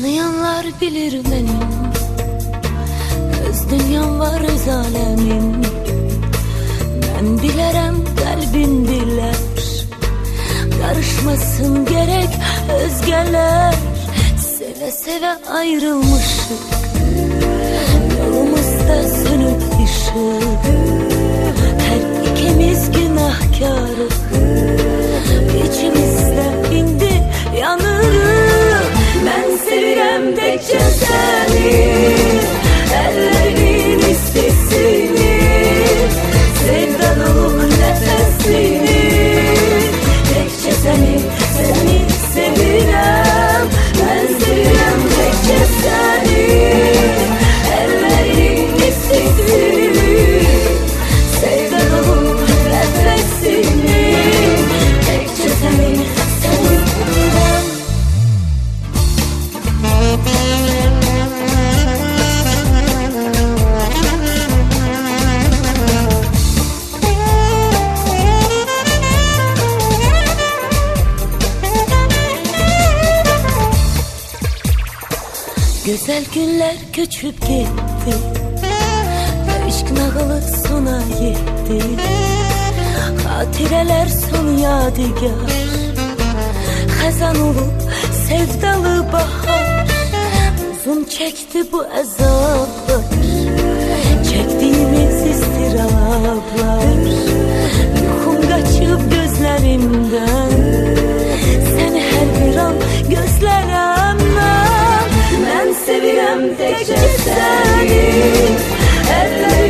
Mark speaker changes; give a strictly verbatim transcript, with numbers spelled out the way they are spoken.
Speaker 1: Tanıyanlar bilir benim öz dünyam var, öz alemim. Ben bilərəm qəlbin bilər, karışmasın gerek özgeler. Seve seve ayrılmışık, yolumuzda sönük ışık. Her ikimiz günahkarız, içimizde indi yanırıq. Ben sevirəm təkcə səni, əllərinin istisini, sevdalıq nəfəsini. Təkcə səni, səni sevirəm. Ben sevirəm təkcə səni, əllərinin istisini, sevdalıq nəfəsini. Təkcə səni, səni sevirəm. Güzel günler göçüp gitti, aşk nağılı sona yetti. Hatireler son yadigar, xəzan olup sevdalı bahar. Uzun çekti bu azaplar, çektiğimiz istiraplar. Yuxum kaçıp gözlerimden, seni her bir an gözlerem ben. Ben sevirəm təkcə səni, əllərim